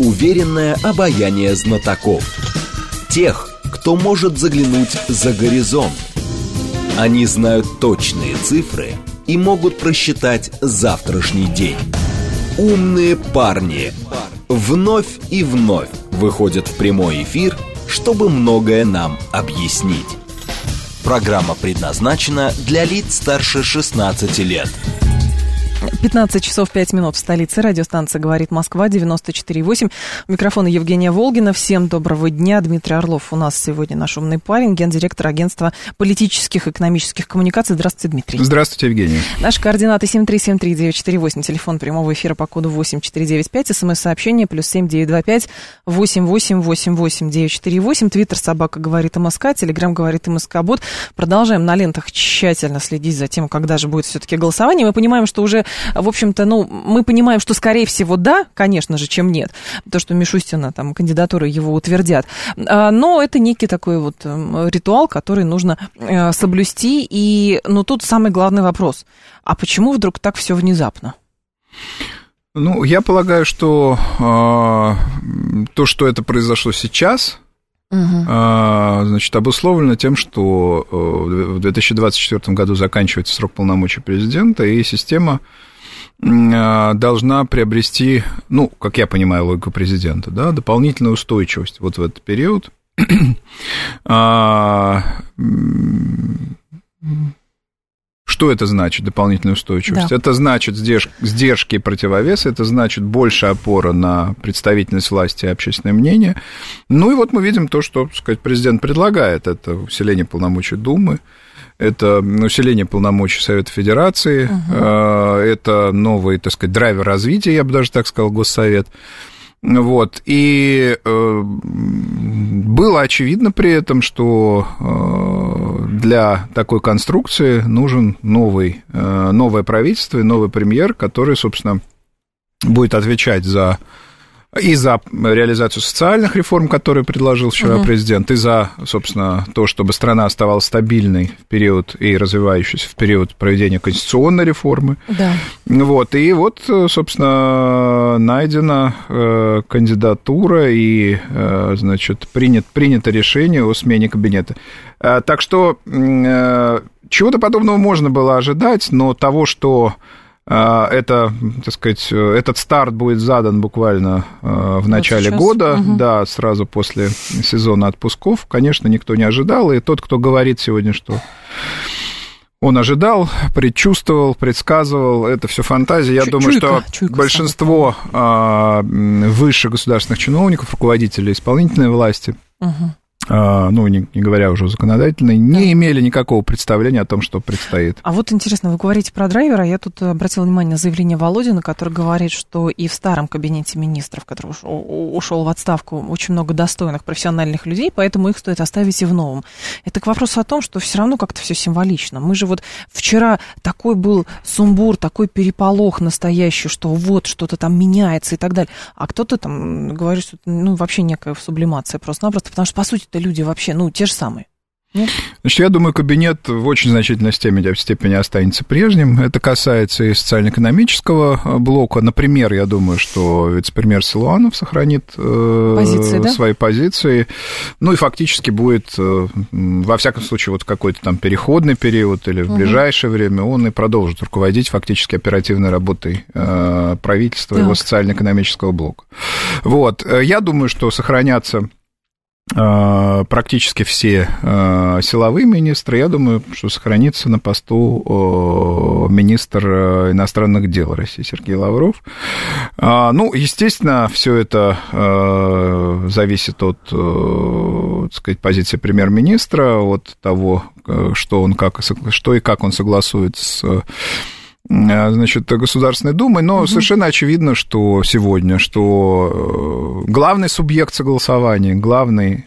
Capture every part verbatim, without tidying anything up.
уверенное обаяние знатоков. Тех, кто может заглянуть за горизонт. Они знают точные цифры и могут просчитать завтрашний день. Умные парни вновь и вновь выходят в прямой эфир, чтобы многое нам объяснить. Программа предназначена для лиц старше шестнадцати лет. пятнадцать часов пять минут в столице. Радиостанция «Говорит Москва», девяносто четыре и восемь. У микрофона Евгения Волгина. Всем доброго дня. Дмитрий Орлов у нас сегодня наш умный парень, гендиректор агентства политических и экономических коммуникаций. Здравствуйте, Дмитрий. Здравствуйте, Евгения. Наши координаты семь три семь три девять четыре восемь, телефон прямого эфира по коду восемь четыре девять пять, смс-сообщение плюс семь девять два пять восемь восемь восемь восемь девять четыре восемь, твиттер собака говорит МСК, телеграм говорит МСК-бот. Продолжаем на лентах тщательно следить за тем, когда же будет все-таки голосование. Мы понимаем, что уже в общем-то, ну, мы понимаем, что, скорее всего, да, конечно же, чем нет. То, что Мишустина, там, кандидатуры его утвердят. Но это некий такой вот ритуал, который нужно соблюсти. И, ну, тут самый главный вопрос. А почему вдруг так все внезапно? Ну, я полагаю, что э, то, что это произошло сейчас... Uh-huh. А, значит, обусловлено тем, что в две тысячи двадцать четвёртом году заканчивается срок полномочий президента, и система должна приобрести, ну, как я понимаю логику президента, да, дополнительную устойчивость вот в этот период. Что это значит, дополнительная устойчивость? Да. Это значит сдержки и противовесы, это значит больше опора на представительность власти и общественное мнение. Ну и вот мы видим то, что, так сказать, президент предлагает. Это усиление полномочий Думы, это усиление полномочий Совета Федерации, угу. это новый, так сказать, драйвер развития, я бы даже так сказал, Госсовет. Вот, и э, было очевидно при этом, что э, для такой конструкции нужен новый, э, новое правительство и новый премьер, который, собственно, будет отвечать за, и за реализацию социальных реформ, которые предложил вчера угу. президент, и за, собственно, то, чтобы страна оставалась стабильной в период и развивающейся в период проведения конституционной реформы. Да. Вот, и вот, собственно, найдена э, кандидатура и, э, значит, принят, принято решение о смене кабинета. Э, так что э, чего-то подобного можно было ожидать, но того, что это, так сказать, этот старт будет задан буквально в начале вот года, угу. да, сразу после сезона отпусков, конечно, никто не ожидал, и тот, кто говорит сегодня, что он ожидал, предчувствовал, предсказывал, это все фантазия. Я Чу- думаю, чуйка, что чуйка большинство высших государственных чиновников, руководителей исполнительной власти, угу. ну, не, не говоря уже о законодательной, не да. имели никакого представления о том, что предстоит. А вот интересно, вы говорите про драйвера, я тут обратила внимание на заявление Володина, который говорит, что и в старом кабинете министров, который ушел, ушел в отставку, очень много достойных профессиональных людей, поэтому их стоит оставить и в новом. Это к вопросу о том, что все равно как-то все символично. Мы же вот вчера такой был сумбур, такой переполох настоящий, что вот что-то там меняется и так далее, а кто-то там говорит, что ну, вообще некая сублимация просто-напросто, потому что, по сути, это люди вообще, ну, те же самые. Нет? Значит, я думаю, кабинет в очень значительной степени, степени останется прежним. Это касается и социально-экономического блока. Например, я думаю, что вице-премьер Силуанов сохранит позиции, э, да? свои позиции. Ну, и фактически будет, э, во всяком случае, вот какой-то там переходный период или в угу. ближайшее время он и продолжит руководить фактически оперативной работой э, правительства, так. его социально-экономического блока. Вот. Я думаю, что сохранятся практически все силовые министры. Я думаю, что сохранится на посту министр иностранных дел России Сергей Лавров. Ну, естественно, все это зависит от, так сказать, позиции премьер-министра, от того, что он как, что и как он согласует с значит, Государственной Думой, но угу. совершенно очевидно, что сегодня, что главный субъект согласования, главный,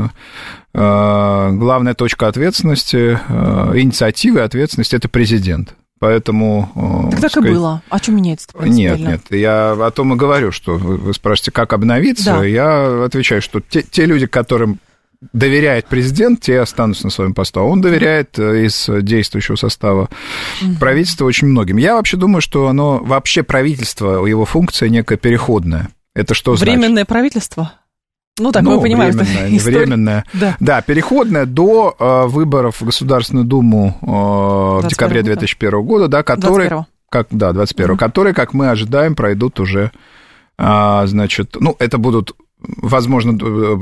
главная точка ответственности, инициативы и ответственности – это президент. Поэтому... Так, так сказать, и было. А что меняется-то принципиально? Нет, нет, я о том и говорю, что вы, вы спрашиваете, как обновиться, да. Я отвечаю, что те, те люди, которым доверяет президент, те останутся на своем посту. А он доверяет из действующего состава угу. правительства очень многим. Я вообще думаю, что оно, вообще правительство, его функция некая переходная. Это что Временное значит? Временное правительство? Ну, так ну, мы понимаем, временное, что не временное. Да. да, переходное до э, выборов в Государственную Думу э, в декабре две тысячи первого года, да, которые, как, да, двадцать первого, mm-hmm. которые, как мы ожидаем, пройдут уже, э, значит, ну, это будут, возможно,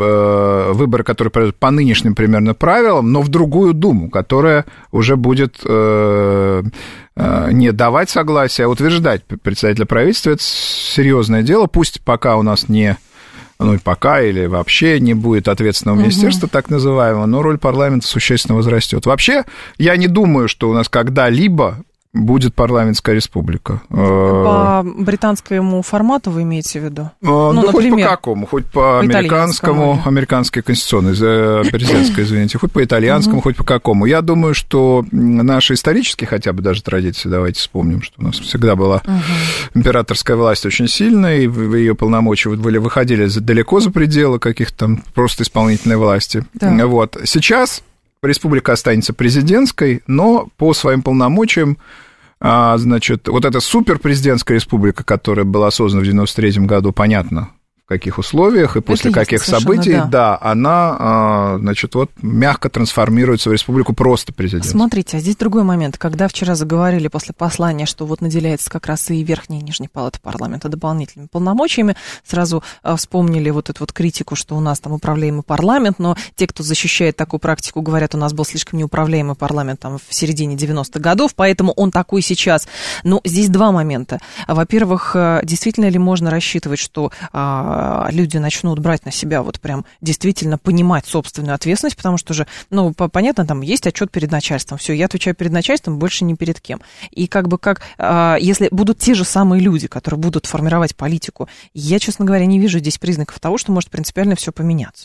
э, выборы, которые пройдут по нынешним примерно правилам, но в другую Думу, которая уже будет э, э, не давать согласие, а утверждать председателя правительства. Это серьезное дело, пусть пока у нас не... ну и пока или вообще не будет ответственного министерства, угу. так называемого, но роль парламента существенно возрастет. Вообще, я не думаю, что у нас когда-либо будет парламентская республика. По британскому формату вы имеете в виду? Ну, ну например, хоть по какому, хоть по, по американскому, американской конституционной, президентской, извините, хоть по итальянскому, угу. хоть по какому. Я думаю, что наши исторические хотя бы даже традиции, давайте вспомним, что у нас всегда была угу. императорская власть очень сильная, и ее полномочия были, выходили далеко за пределы каких-то там просто исполнительной власти. Да. Вот. Сейчас республика останется президентской, но по своим полномочиям, а, значит, вот эта суперпрезидентская республика, которая была создана в девяносто третьем году, понятно, в каких условиях и после это каких событий, да. да, она, а, значит, вот мягко трансформируется в республику просто президентскую. Смотрите, а здесь другой момент. Когда вчера заговорили после послания, что вот наделяется как раз и верхняя и нижняя палата парламента дополнительными полномочиями, сразу а, вспомнили вот эту вот критику, что у нас там управляемый парламент, но те, кто защищает такую практику, говорят, у нас был слишком неуправляемый парламент там в середине девяностых годов, поэтому он такой сейчас. Но здесь два момента. Во-первых, действительно ли можно рассчитывать, что а, люди начнут брать на себя вот прям действительно понимать собственную ответственность, потому что же, ну, понятно, там есть отчет перед начальством, все, я отвечаю перед начальством, больше ни перед кем. И как бы как, если будут те же самые люди, которые будут формировать политику, я, честно говоря, не вижу здесь признаков того, что может принципиально все поменяться.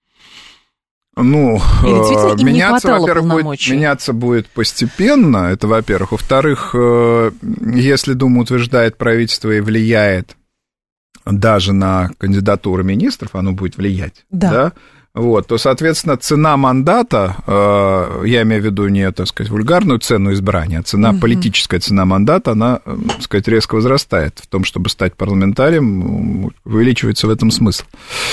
Ну, меняться, во-первых, будет, меняться будет постепенно, это во-первых. Во-вторых, если Дума утверждает правительство и влияет даже на кандидатуру министров, оно будет влиять, да, да? Вот, то, соответственно, цена мандата, э, я имею в виду не, так сказать, вульгарную цену избрания, а цена, угу. политическая цена мандата, она, так сказать, резко возрастает в том, чтобы стать парламентарием, увеличивается в этом смысл.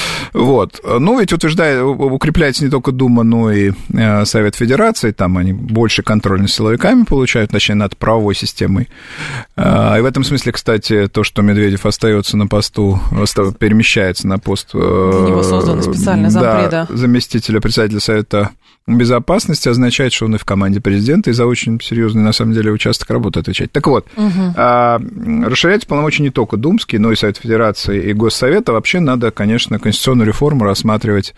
Вот, ну, ведь утверждает, укрепляется не только Дума, но и э, Совет Федерации, там они больше контроль над силовиками получают, точнее, над правовой системой. Э, и в этом смысле, кстати, то, что Медведев остается на посту, перемещается на пост... Э, Для него создано специальный зампред. Да, заместителя председателя Совета Безопасности, означает, что он и в команде президента, и за очень серьезный, на самом деле, участок работы отвечает. Так вот, угу. а, расширять полномочия не только думские, но и Совет Федерации и Госсовета. Вообще надо, конечно, конституционную реформу рассматривать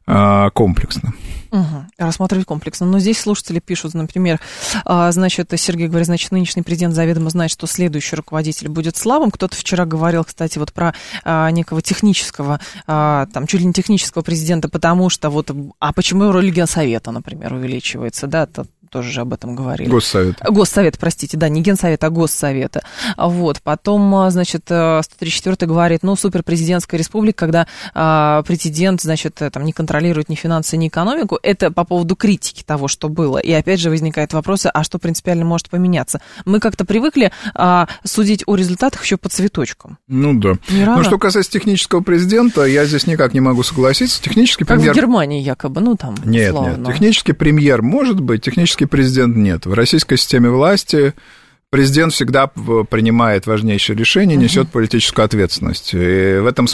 а, комплексно. Угу. Рассматривать комплексно. Но здесь слушатели пишут, например, значит, Сергей говорит, значит, нынешний президент заведомо знает, что следующий руководитель будет слабым. Кто-то вчера говорил, кстати, вот про а, некого технического, а, там, чуть ли не технического президента, потому что вот, а почему роль Генсовета, например, увеличивается, да, то тоже же об этом говорили. Госсовет. Госсовет, простите, да, не Генсовет, а Госсовета. Вот, потом, значит, сто тридцать четвёртый говорит, ну, суперпрезидентская республика, когда а, президент, значит, там, не контролирует ни финансы, ни экономику, это по поводу критики того, что было. И опять же возникает вопрос, а что принципиально может поменяться? Мы как-то привыкли а, судить о результатах еще по цветочкам. Ну, да. Ну, что касается технического президента, я здесь никак не могу согласиться. Технический как премьер... в Германии якобы, ну, там, Нет, условно. Нет, технический премьер может быть, технический президент нет. В российской системе власти президент всегда принимает важнейшие решения, несет uh-huh. политическую ответственность. И в этом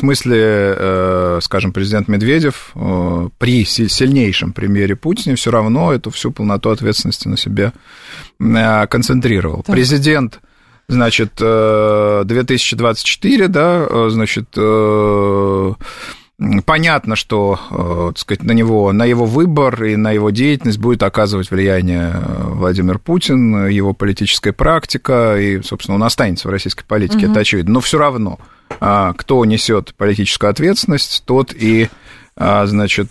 смысле, скажем, президент Медведев при сильнейшем премьере Путине все равно эту всю полноту ответственности на себе концентрировал. Так. Президент, значит, две тысячи двадцать четыре, да, значит... Понятно, что, так сказать, на него, на его выбор и на его деятельность будет оказывать влияние Владимир Путин, его политическая практика, и, собственно, он останется в российской политике, угу. это очевидно. Но все равно, кто несет политическую ответственность, тот и, значит,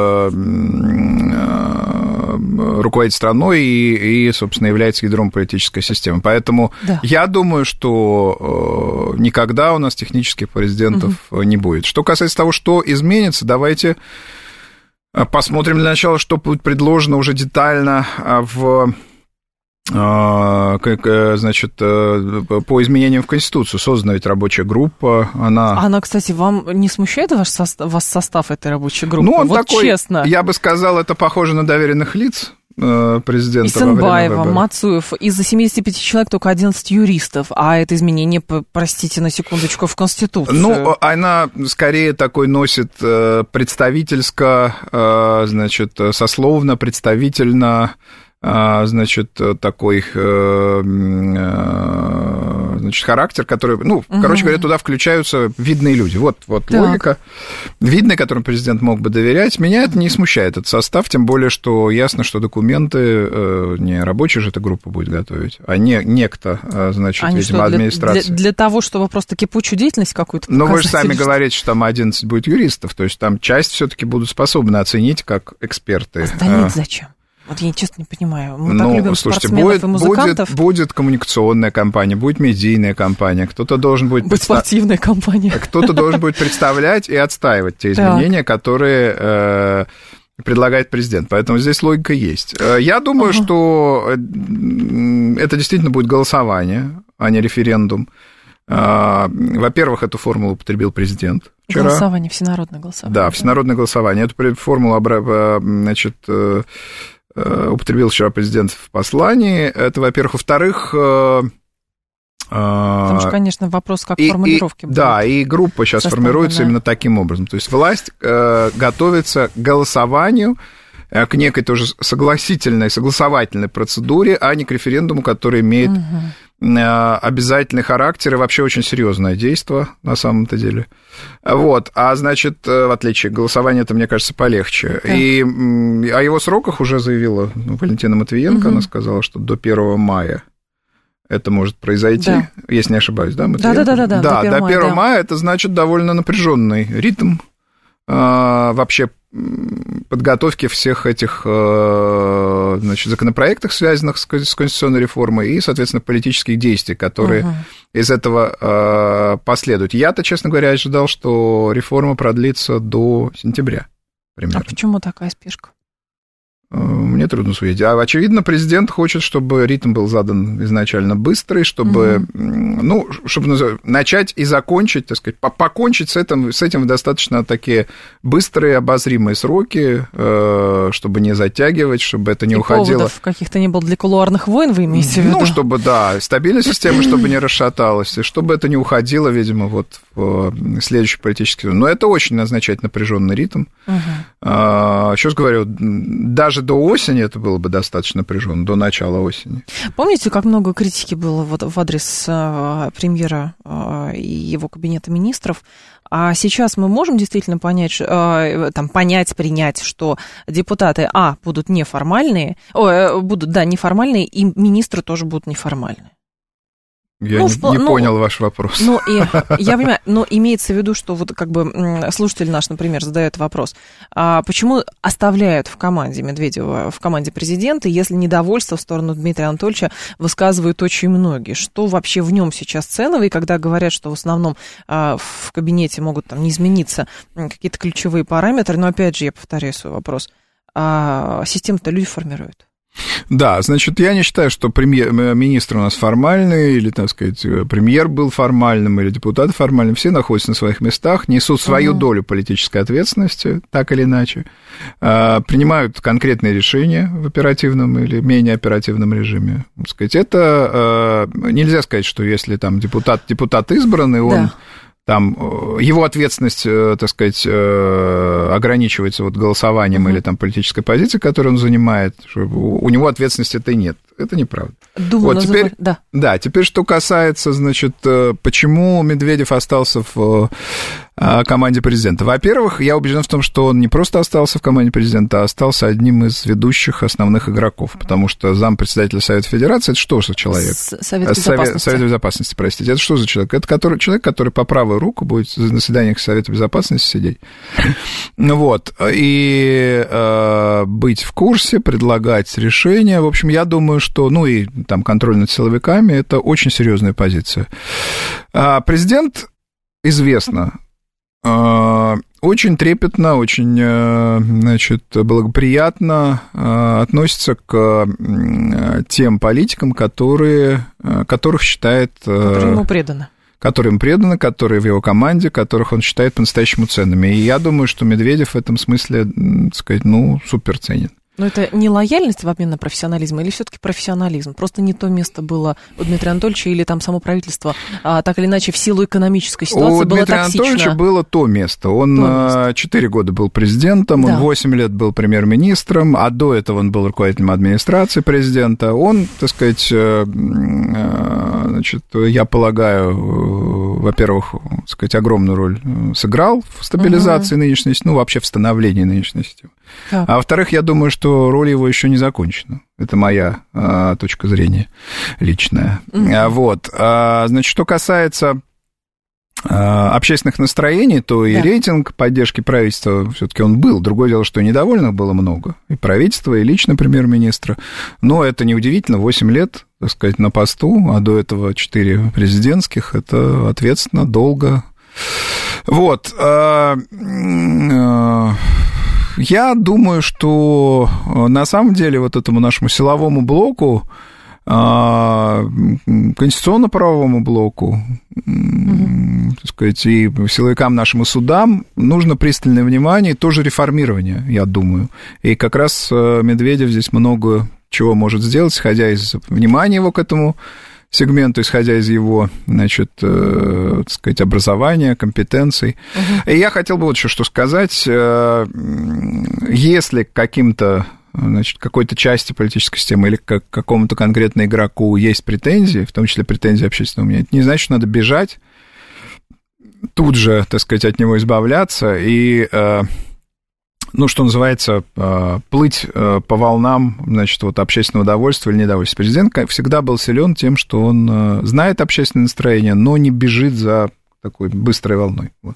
руководит страной и, и, собственно, является ядром политической системы. Поэтому да. я думаю, что никогда у нас технических президентов угу. не будет. Что касается того, что изменится, давайте посмотрим для начала, что будет предложено уже детально в как, значит, по изменениям в Конституцию создана ведь рабочая группа, она... Она, кстати, вам не смущает ваш состав, вас состав этой рабочей группы? Ну, он вот такой, честно. Я бы сказал, это похоже на доверенных лиц президента. Исенбаева, Мацуев. Из-за семидесяти пяти человек только одиннадцать юристов, а это изменение, простите, на секундочку, в Конституцию. Ну, она скорее такой носит представительско, значит, сословно, представительно, значит, такой, значит, характер, который, ну, угу. короче говоря, туда включаются видные люди. Вот, вот логика. Видные, которым президент мог бы доверять. Меня это не смущает, этот состав, тем более, что ясно, что документы не рабочая же эта группа будет готовить, а не некто, значит, Они видимо, что, для, администрация. Для, для того, чтобы просто кипучую деятельность какую-то показать? Ну, вы же сами говорите, что там одиннадцать будет юристов, то есть там часть все-таки будут способны оценить как эксперты. Остальные зачем? Вот я честно не понимаю. Мы ну, так любим слушайте, спортсменов будет, и музыкантов. Будет, будет коммуникационная компания, будет медийная компания, кто-то должен будет... Будет представ... спортивная компания. Кто-то должен будет представлять и отстаивать те изменения, которые э, предлагает президент. Поэтому здесь логика есть. Я думаю, uh-huh. что это действительно будет голосование, а не референдум. Во-первых, эту формулу употребил президент вчера. Голосование, всенародное голосование. Да, всенародное голосование. Эту формулу, значит... употребил вчера президент в послании. Это, во-первых. Во-вторых... Потому что, конечно, вопрос, как и, формулировки и, будет. Да, и группа сейчас формируется именно таким образом. То есть власть э, готовится к голосованию, э, к некой тоже согласительной, согласовательной процедуре, а не к референдуму, который имеет угу. э, обязательный характер и вообще очень серьезное действие на самом-то деле. Вот, а значит, в отличие от голосования, это, мне кажется, полегче. Да. И о его сроках уже заявила Валентина Матвиенко, угу. она сказала, что до первого мая это может произойти, да. если не ошибаюсь, да, Матвиенко? Да, да, да, да. Да, до первого мая это значит довольно напряженный ритм а, вообще подготовки всех этих, значит, законопроектов, связанных с конституционной реформой, и, соответственно, политических действий, которые угу. из этого последуют. Я-то, честно говоря, ожидал, что реформа продлится до сентября примерно. А почему такая спешка? Мне трудно судить. А, очевидно, президент хочет, чтобы ритм был задан изначально быстрый, чтобы, угу. ну, чтобы начать и закончить, так сказать, покончить с этим, с этим в достаточно такие быстрые, обозримые сроки, чтобы не затягивать, чтобы это не и уходило... поводов каких-то не было для кулуарных войн, вы имеете в виду? Ну, чтобы, да, стабильная система, чтобы не расшаталась, и чтобы это не уходило, видимо, вот в следующий политический... Но это очень означает напряженный ритм. Угу. Еще раз говорю, даже до осени это было бы достаточно напряженно, до начала осени. Помните, как много критики было вот в адрес премьера и его кабинета министров? А сейчас мы можем действительно понять, там, понять, принять, что депутаты, а, будут неформальные, о, будут, да, неформальные, и министры тоже будут неформальные? Я ну, не, в, не ну, понял ваш вопрос. Ну, и, я понимаю, но имеется в виду, что вот как бы слушатель наш, например, задает вопрос, а почему оставляют в команде Медведева, в команде президента, если недовольство в сторону Дмитрия Анатольевича высказывают очень многие? Что вообще в нем сейчас ценного? И когда говорят, что в основном а, в кабинете могут там не измениться какие-то ключевые параметры, но опять же, я повторяю свой вопрос, а систему-то люди формируют. Да, значит, я не считаю, что премьер-министр у нас формальный, или, так сказать, премьер был формальным, или депутаты формальным. Все находятся на своих местах, несут свою uh-huh. долю политической ответственности, так или иначе, принимают конкретные решения в оперативном или менее оперативном режиме. Так сказать, это нельзя сказать, что если там депутат, депутат избранный, он... Да. Там его ответственность, так сказать, ограничивается вот голосованием uh-huh. или там политической позицией, которую он занимает, у него ответственности этой нет. Это неправда. Думаю, вот теперь, да. да, теперь что касается, значит, почему Медведев остался в команде президента. Во-первых, я убежден в том, что он не просто остался в команде президента, а остался одним из ведущих основных игроков, потому что зампредседателя Совета Федерации, это что за человек? Совет Безопасности. Совет Безопасности, простите. Это что за человек? Это который, человек, который по правую руку будет на заседаниях Совета Безопасности сидеть. Вот. И э, быть в курсе, предлагать решения. В общем, я думаю, что, ну и там контроль над силовиками, это очень серьезная позиция. А президент, известно, очень трепетно, очень, значит, благоприятно относится к тем политикам, которые, которых считает... Которые ему преданы. Которые им преданы, которые в его команде, которых он считает по-настоящему ценными. И я думаю, что Медведев в этом смысле, так сказать, ну, супер ценен. Но это не лояльность в обмен на профессионализм или все-таки профессионализм? Просто не то место было у Дмитрия Анатольевича или там само правительство, а, так или иначе, в силу экономической ситуации у было Дмитрия токсично? Анатольевича было то место. Он четыре года был президентом, да. Он восемь лет был премьер-министром, а до этого он был руководителем администрации президента. Он, так сказать, значит, я полагаю, во-первых, так сказать, огромную роль сыграл в стабилизации угу. нынешней системы, ну, вообще в становлении нынешней системы. Как? А во-вторых, я думаю, что роль его еще не закончена. Это моя а, точка зрения личная. Mm-hmm. А, вот. А, значит, что касается а, общественных настроений, то и да. рейтинг поддержки правительства все-таки он был. Другое дело, что недовольных было много. И правительство, и лично премьер-министра. Но это неудивительно. восемь лет, так сказать, на посту, а до этого четыре президентских. Это ответственно, долго. Вот. А, а, Я думаю, что на самом деле вот этому нашему силовому блоку, конституционно-правовому блоку, mm-hmm. так сказать, и силовикам нашим и судам нужно пристальное внимание и тоже реформирование, я думаю. И как раз Медведев здесь много чего может сделать, исходя из внимания его к этому сегменту, исходя из его, значит, э, так сказать, образования, компетенций. Uh-huh. И я хотел бы вот еще что сказать. Э, если каким-то, значит, какой-то части политической системы или к какому-то конкретному игроку есть претензии, в том числе претензии общественного мнения, это не значит, что надо бежать, тут же, так сказать, от него избавляться и... Э, ну, что называется, плыть по волнам, значит, вот общественного удовольствия или недовольствия. Президент всегда был силен тем, что он знает общественное настроение, но не бежит за такой быстрой волной. Вот.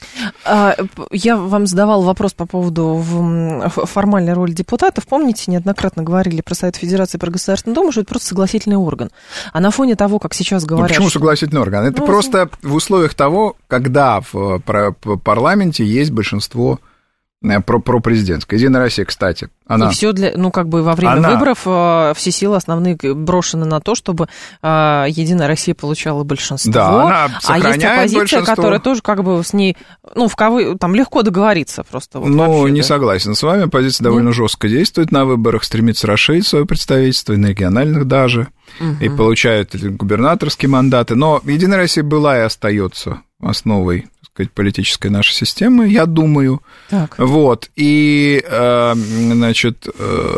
Я вам задавала вопрос по поводу формальной роли депутатов. Помните, неоднократно говорили про Совет Федерации, про Государственную Думу, что это просто согласительный орган. А на фоне того, как сейчас говорят... Ну, почему что... согласительный орган? Это ну, просто в условиях того, когда в парламенте есть большинство... Про, про президентское. Единая Россия, кстати, она... И все для, ну, как бы во время она... выборов э, все силы основные брошены на то, чтобы э, Единая Россия получала большинство. Да, она сохраняет а есть оппозиция, большинство. Которая тоже как бы с ней, ну, в кавы, там легко договориться просто. Вот, ну, вообще, не да? согласен с вами, оппозиция довольно Нет? жестко действует на выборах, стремится расширить свое представительство, и на региональных даже, угу. и получает губернаторские мандаты. Но Единая Россия была и остается основой политической нашей системы, я думаю. Так. Вот. И, значит,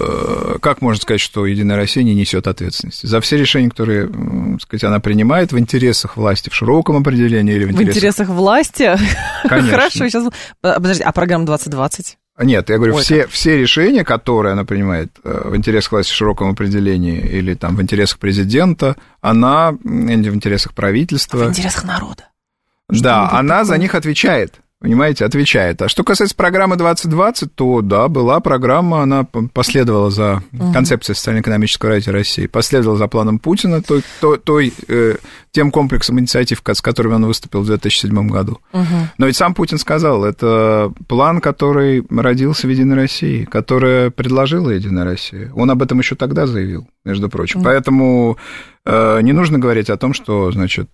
как можно сказать, что Единая Россия не несет ответственности за все решения, которые, так сказать, она принимает в интересах власти в широком определении или в интересах... В интересах власти? Конечно. Хорошо, сейчас... Подожди, а программа двадцать двадцать? Нет, я говорю, Ой, все, все решения, которые она принимает в интересах власти в широком определении или там в интересах президента, она в интересах правительства... В интересах народа. Что да, она такое? За них отвечает, понимаете, отвечает. А что касается программы двадцать двадцать, то да, была программа, она последовала за угу. концепцией социально-экономического развития России, последовала за планом Путина, той, той, той, э, тем комплексом инициатив, с которыми он выступил в две тысячи седьмом году. Угу. Но ведь сам Путин сказал, это план, который родился в Единой России, который предложила Единая Россия. Он об этом еще тогда заявил, между прочим. Угу. Поэтому... Не нужно говорить о том, что, значит,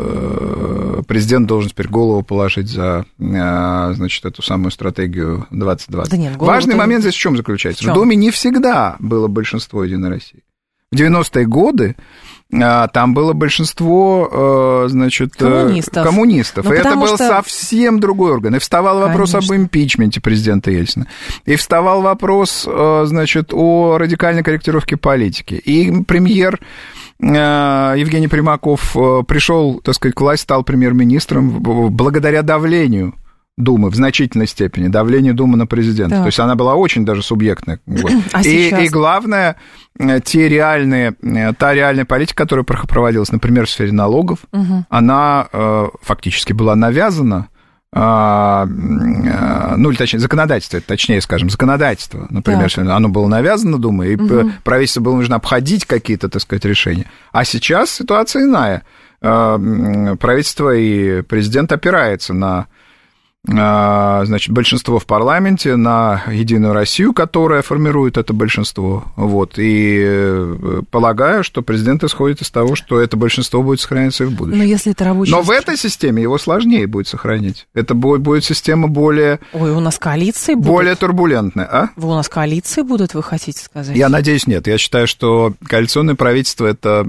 президент должен теперь голову положить за, значит, эту самую стратегию двадцать двадцать. Да нет, важный момент здесь в чем заключается? В, чем? В Думе не всегда было большинство Единой России. В девяностые годы там было большинство, значит, коммунистов. коммунистов. Ну, и это был что... совсем другой орган. И вставал вопрос Конечно. Об импичменте президента Ельцина. И вставал вопрос, значит, о радикальной корректировке политики. И премьер... Евгений Примаков пришел, так сказать, к власти, стал премьер-министром благодаря давлению Думы в значительной степени, давлению Думы на президента. Так. То есть она была очень даже субъектная. Вот. А и, и главное, те реальные, та реальная политика, которая проводилась, например, в сфере налогов, угу. она фактически была навязана. Ну, или точнее, законодательство, точнее скажем, законодательство, например, так. оно было навязано, думаю, и угу. правительству было нужно обходить какие-то, так сказать, решения. А сейчас ситуация иная. Правительство и президент опирается на значит, большинство в парламенте на Единую Россию, которая формирует это большинство. Вот. И полагаю, что президент исходит из того, что это большинство будет сохраняться и в будущем. Но если это рабочая Но в этой системе его сложнее будет сохранить. Это будет, будет система более... Ой, у нас коалиции будут? Более турбулентная, а? У нас коалиции будут, вы хотите сказать? Я надеюсь, нет. Я считаю, что коалиционное правительство – это...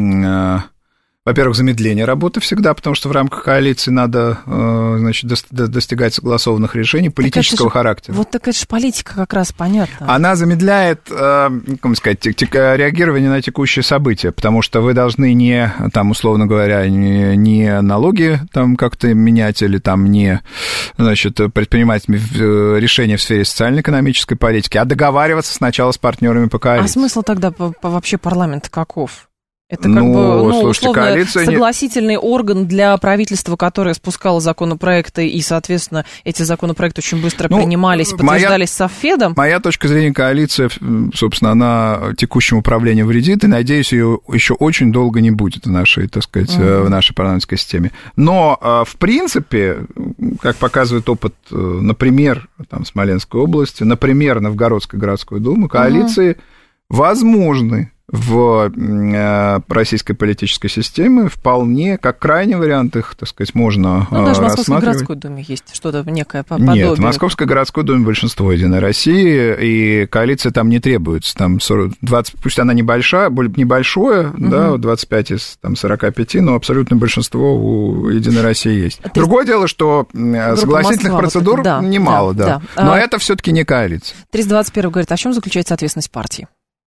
Во-первых, замедление работы всегда, потому что в рамках коалиции надо, значит, достигать согласованных решений политического же, характера. Вот так это же политика как раз, понятно. Она замедляет, как сказать, реагирование на текущие события, потому что вы должны не, там, условно говоря, не, не налоги там как-то менять или там не, значит, предпринимать решения в сфере социально-экономической политики, а договариваться сначала с партнерами по коалиции. А смысл тогда по, по вообще парламента каков? Это как ну, бы, ну, слушайте, условно, коалиция согласительный не... орган для правительства, которое спускало законопроекты, и, соответственно, эти законопроекты очень быстро ну, принимались, подтверждались моя, Совфедом. Моя точка зрения, коалиция, собственно, она текущему управлению вредит, и, надеюсь, ее еще очень долго не будет в нашей, так сказать, uh-huh. в нашей парламентской системе. Но, в принципе, как показывает опыт, например, там, Смоленской области, например, Новгородской городской думы, коалиции uh-huh. возможны в российской политической системе вполне, как крайний вариант, их, так сказать, можно ну, даже в Московской рассматривать. городской думе есть что-то некое подобие. Нет, в Московской городской думе большинство Единой России, и коалиция там не требуется. Там сорок, двадцать, пусть она небольшая, небольшое, угу. да, двадцать пять из там, сорок пять, но абсолютное большинство у Единой России есть. Ты... Другое дело, что группа согласительных Москва, процедур вот это, да, немало, да. да. да. Но а... это все-таки не коалиция. триста двадцать один говорит, а в чем заключается ответственность партии?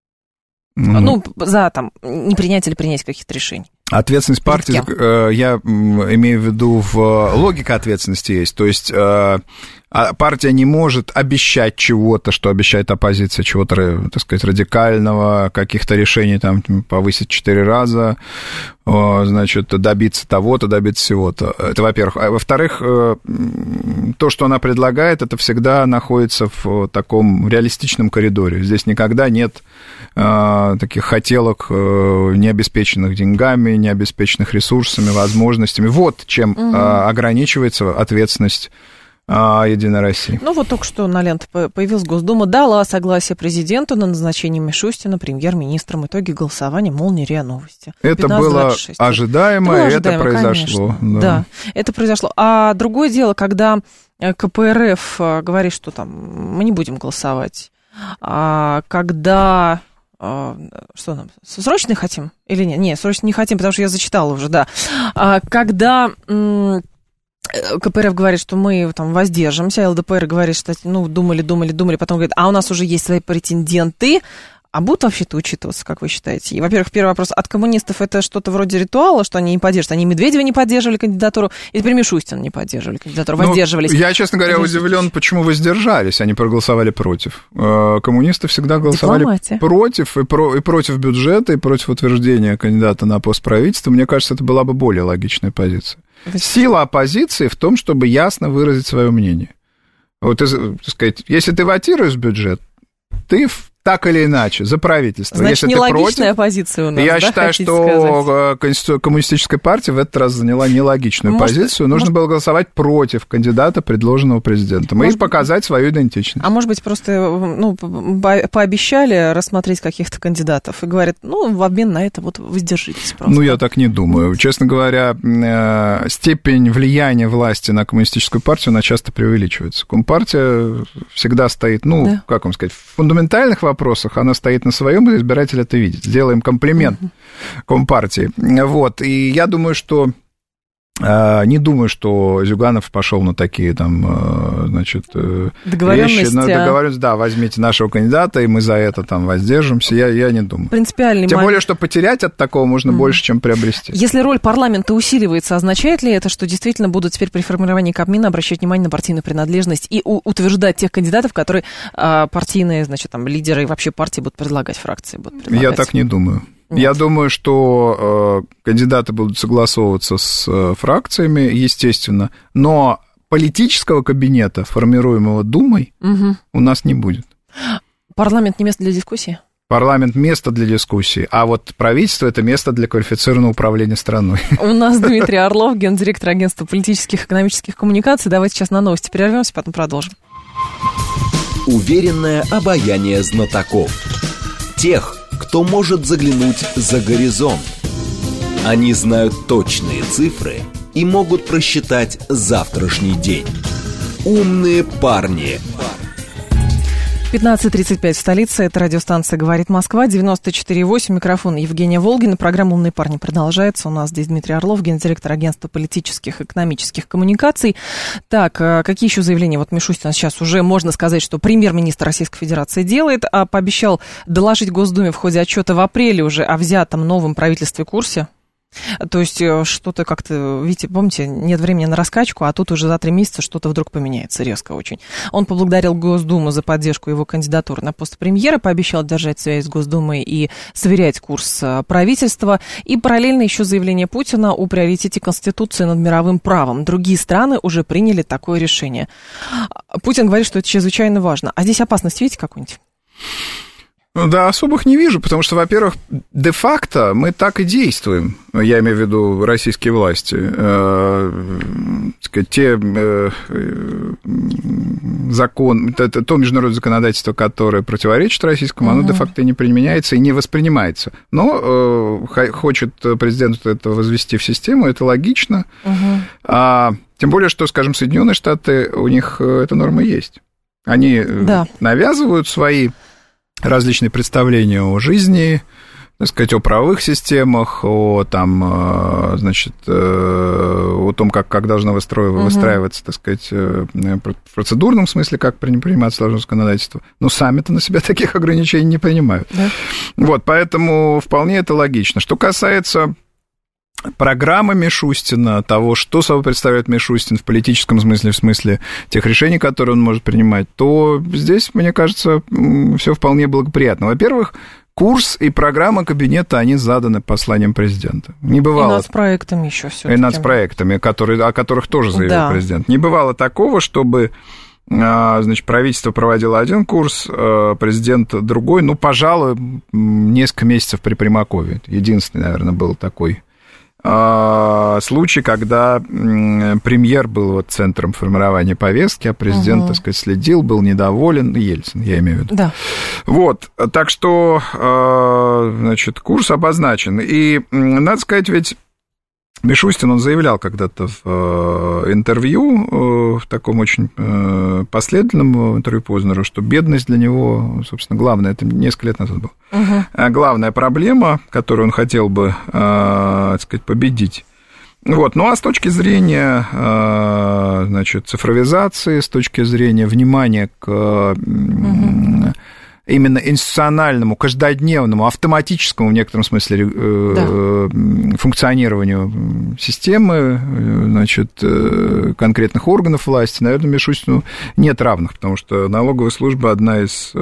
Mm. Ну, за там непринятие или принятие каких-то решений. Ответственность партии, я имею в виду, в логика ответственности есть. То есть партия не может обещать чего-то, что обещает оппозиция, чего-то, так сказать, радикального, каких-то решений там повысить четыре раза, значит, добиться того-то, добиться всего-то. Это, во-первых. А во-вторых, то, что она предлагает, это всегда находится в таком реалистичном коридоре. Здесь никогда нет таких хотелок, необеспеченных деньгами, необеспеченных ресурсами, возможностями. Вот чем угу. ограничивается ответственность Единой России. Ну, вот только что на ленте появилась Госдума, дала согласие президенту на назначение Мишустина премьер-министром. Итоги голосования, молния РИА Новости. Это было ожидаемо, и это произошло. Да. да, это произошло. А другое дело, когда ка пэ эр эф говорит, что там мы не будем голосовать, а когда... Что нам, срочно хотим или нет? Нет, срочно не хотим, потому что я зачитала уже, да. А когда... ка пэ эр эф говорит, что мы там воздержимся, эл дэ пэ эр говорит, что ну, думали, думали, думали, потом говорит, а у нас уже есть свои претенденты, а будут вообще-то учитываться, как вы считаете? И, во-первых, первый вопрос, от коммунистов это что-то вроде ритуала, что они не поддерживают? Они Медведева не поддерживали кандидатуру, и теперь Мишустина не поддерживали кандидатуру, ну, воздерживались. Я, честно говоря, удивлен, почему воздержались, они проголосовали против. Коммунисты всегда голосовали Дипломатия. против, и, про, и против бюджета, и против утверждения кандидата на пост правительства. Мне кажется, это была бы более логичная позиция. Сила оппозиции в том, чтобы ясно выразить свое мнение. Вот, так сказать, если ты вотируешь бюджет, ты так или иначе за правительство. Значит, если нелогичная ты против, позиция у нас, я да, считаю, что сказать? Коммунистическая партия в этот раз заняла нелогичную может, позицию. Нужно может... было голосовать против кандидата, предложенного президентом, может... и показать свою идентичность. А может быть, просто ну, пообещали рассмотреть каких-то кандидатов и говорят, ну, в обмен на это вот воздержитесь просто. Ну, я так не думаю. Честно говоря, степень влияния власти на коммунистическую партию, она часто преувеличивается. Компартия всегда стоит, ну, да. как вам сказать, в фундаментальных вопросах, вопросах, она стоит на своем, и избиратель это видит. Сделаем комплимент uh-huh. Компартии. Вот. И я думаю, что не думаю, что Зюганов пошел на такие там, значит, договоренности. Вещи. Ну, договоренность, да, возьмите нашего кандидата, и мы за это там воздержимся. Я, я не думаю. Принципиальный Тем момент. более, что потерять от такого можно mm. больше, чем приобрести. Если роль парламента усиливается, означает ли это, что действительно будут теперь при формировании Кабмина обращать внимание на партийную принадлежность и у- утверждать тех кандидатов, которые а, партийные, значит, там, лидеры и вообще партии будут предлагать, фракции будут предлагать? Я так не думаю. Нет. Я думаю, что э, кандидаты будут согласовываться с э, фракциями, естественно, но политического кабинета, формируемого Думой, угу. у нас не будет. Парламент не место для дискуссии? Парламент – место для дискуссии, а вот правительство – это место для квалифицированного управления страной. У нас Дмитрий Орлов, гендиректор агентства политических и экономических коммуникаций. Давайте сейчас на новости прервемся, потом продолжим. Уверенное обаяние знатоков. Тех, кто может заглянуть за горизонт. Они знают точные цифры и могут просчитать завтрашний день. Умные парни. пятнадцать тридцать пять в столице. Это радиостанция «Говорит Москва», девяносто четыре и восемь. Микрофон Евгения Волгина. Программа «Умные парни» продолжается. У нас здесь Дмитрий Орлов, гендиректор агентства политических и экономических коммуникаций. Так, какие еще заявления? Вот Мишустин сейчас уже, можно сказать, что премьер-министр Российской Федерации делает, а пообещал доложить Госдуме в ходе отчета в апреле уже о взятом новом правительстве курсе. То есть что-то как-то, видите, помните, нет времени на раскачку, а тут уже за три месяца что-то вдруг поменяется резко очень. Он поблагодарил Госдуму за поддержку его кандидатуры на пост премьера, пообещал держать связь с Госдумой и сверять курс правительства. И параллельно еще заявление Путина о приоритете Конституции над мировым правом. Другие страны уже приняли такое решение. Путин говорит, что это чрезвычайно важно. А здесь опасность видите какую-нибудь? Да, особых не вижу, потому что, во-первых, де-факто мы так и действуем. Я имею в виду российские власти. Те закон, то международное законодательство, которое противоречит российскому, оно де-факто не применяется и не воспринимается. Но хочет президент это возвести в систему, это логично. А, тем более, что, скажем, Соединенные Штаты, у них эта норма есть. Они да. навязывают свои различные представления о жизни, так сказать, о правовых системах, о, там, значит, о том, как, как должно выстраиваться, выстраиваться, так сказать, в процедурном смысле, как приниматься должно законодательство. Но сами-то на себя таких ограничений не принимают. Да. Вот, поэтому вполне это логично. Что касается программы Мишустина, того, что собой представляет Мишустин в политическом смысле, в смысле тех решений, которые он может принимать, то здесь, мне кажется, все вполне благоприятно. Во-первых, курс и программа кабинета, они заданы посланием президента. Не бывало... И нацпроектами еще все. И нацпроектами, которые, о которых тоже заявил да. президент. Не бывало такого, чтобы... Значит, правительство проводило один курс, президент другой. Ну, пожалуй, несколько месяцев при Примакове. Единственный, наверное, был такой случай, когда премьер был вот центром формирования повестки, а президент, угу. так сказать, следил, был недоволен, Ельцин, я имею в виду. Да. Вот, так что, значит, курс обозначен. И, надо сказать, ведь Мишустин, он заявлял когда-то в интервью, в таком очень последовательном интервью Познеру, что бедность для него, собственно, главная, это несколько лет назад было, угу. главная проблема, которую он хотел бы, так сказать, победить. Вот. Ну, а с точки зрения, значит, цифровизации, с точки зрения внимания к... Угу. именно институциональному, каждодневному, автоматическому в некотором смысле да. функционированию системы, значит, конкретных органов власти, наверное, Мишустину нет равных, потому что налоговая служба одна из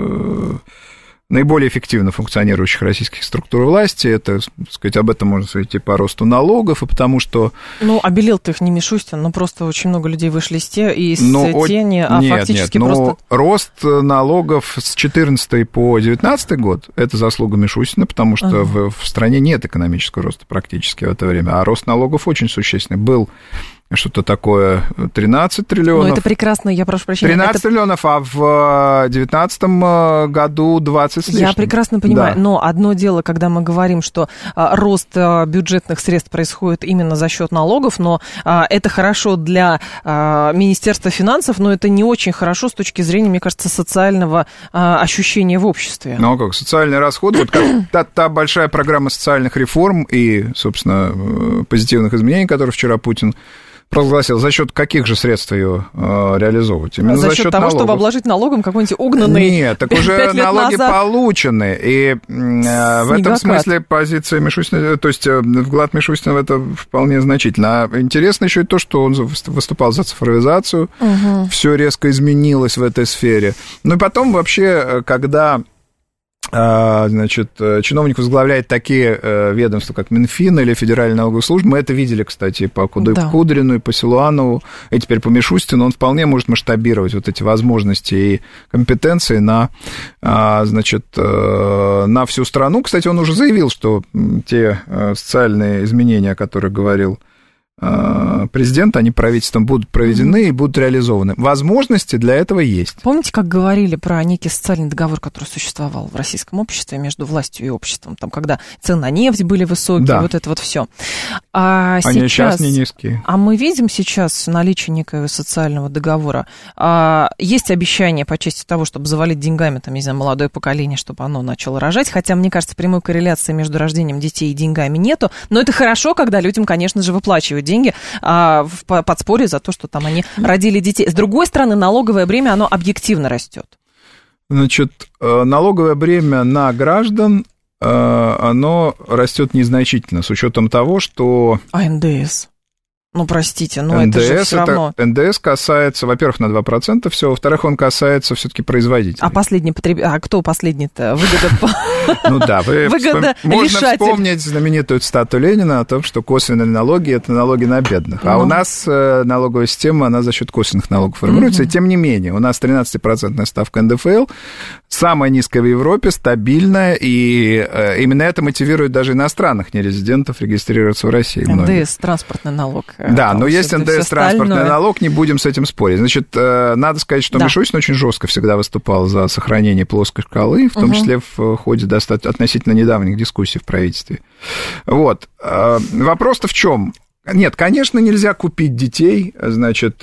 наиболее эффективно функционирующих российских структур власти. Это, так сказать, об этом можно сказать и по росту налогов, и потому что... Ну, обелил-то их не Мишустин, но просто очень много людей вышли из, те, из ну, тени, а нет, фактически нет, просто... но рост налогов с четырнадцатый по девятнадцатый год – это заслуга Мишустина, потому что uh-huh. в, в стране нет экономического роста практически в это время, а рост налогов очень существенный. Был... что-то такое тринадцать триллионов. Ну, это прекрасно, я прошу прощения. тринадцать это... триллионов, а в девятнадцатом году двадцать с лишним. Я прекрасно понимаю, да. но одно дело, когда мы говорим, что а, рост а, бюджетных средств происходит именно за счет налогов, но а, это хорошо для а, Министерства финансов, но это не очень хорошо с точки зрения, мне кажется, социального а, ощущения в обществе. Ну, как, социальные расходы, вот как та, та большая программа социальных реформ и, собственно, позитивных изменений, которые вчера Путин провозгласил, за счет каких же средств ее э, реализовывать? Именно за, за счет, счет того, налогов. Чтобы обложить налогом какой-нибудь угнанный. Нет, так уже налоги назад. Получены. И э, в этом смысле позиция Мишустина, то есть вклад Мишустина в это вполне значительно. А интересно еще и то, что он выступал за цифровизацию. Угу. Все резко изменилось в этой сфере. Ну и потом вообще, когда значит, чиновник возглавляет такие ведомства, как Минфин или Федеральная налоговая служба. Мы это видели, кстати, по Куд... да. Кудрину, и по Силуанову, и теперь по Мишустину. Он вполне может масштабировать вот эти возможности и компетенции на, значит, на всю страну. Кстати, он уже заявил, что те социальные изменения, о которых говорил президент, они правительством будут проведены mm-hmm. и будут реализованы. Возможности для этого есть. Помните, как говорили про некий социальный договор, который существовал в российском обществе между властью и обществом, там, когда цены на нефть были высокие, да. вот это вот все. А Они сейчас, сейчас не низкие. А мы видим сейчас наличие некого социального договора. А, есть обещание по части того, чтобы завалить деньгами, там, не знаю, молодое поколение, чтобы оно начало рожать, хотя, мне кажется, прямой корреляции между рождением детей и деньгами нету, но это хорошо, когда людям, конечно же, выплачивают деньги а, в подспорье за то, что там они родили детей. С другой стороны, налоговое бремя, оно объективно растет. Значит, налоговое бремя на граждан, оно растет незначительно, с учетом того, что... А эн дэ эс? Ну, простите, но эн дэ эс это же все равно... эн дэ эс касается, во-первых, на два процента всего, во-вторых, он касается все-таки производителей. А последний потреб... А кто последний-то? Выгода... Ну да, вы можно вспомнить знаменитую цитату Ленина о том, что косвенные налоги – это налоги на бедных. А у нас налоговая система, она за счет косвенных налогов формируется. И тем не менее, у нас тринадцатипроцентная ставка эн дэ эф эл, самая низкая в Европе, стабильная, и именно это мотивирует даже иностранных нерезидентов регистрироваться в России. эн дэ эс – транспортный налог. Да, но есть эн дэ эс, транспортный налог, не будем с этим спорить. Значит, надо сказать, что да. Мишустин очень жестко всегда выступал за сохранение плоской шкалы, в том угу. числе в ходе достаточно относительно недавних дискуссий в правительстве. Вот. Вопрос-то в чем? Нет, конечно, нельзя купить детей, значит,